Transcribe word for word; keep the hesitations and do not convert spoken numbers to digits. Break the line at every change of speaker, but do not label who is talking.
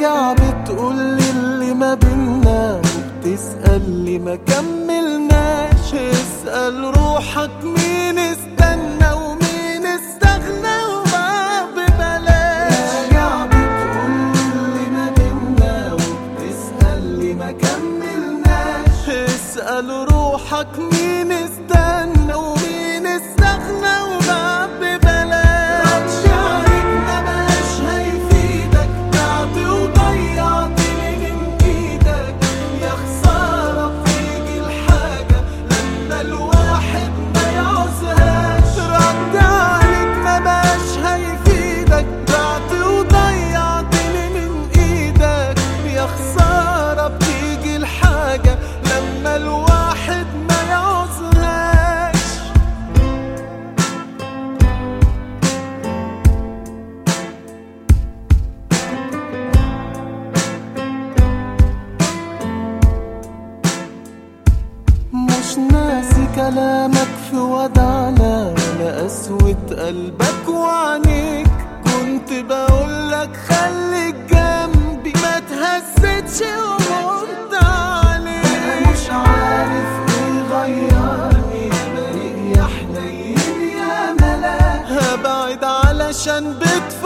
راجع بتقولي اللي ما بينا، وبتسأل لي ما كملناش. اسأل روحك مين استنى ومين استغنى وما ببلاش. راجع بتقولي اللي ما بينا، وبتسأل لي ما كملناش. اسأل روحك مين استنى ومين استغنى وما ببلاش. رجعك ما بقاش هيفيدك، تعب وضيعتني من ايدك. يا خسارة بتيجي الحاجة لما الواحد ما يعوزهاش. رجعك ما بقاش هيفيدك، تعب وضيعتني من ايدك. يا خسارة بتيجي الحاجة لما الواحد ما يعوزهاش. مش ناسي كلامك في ودعنا، ولا قسوة قلبك وعنيك. كنت بقولك خليك جنبي ما تهزتش ومرت عليك. انا مش عارف ايه غيرني، بريء يا حنين يا ملاك. هبعد علشان بتفكر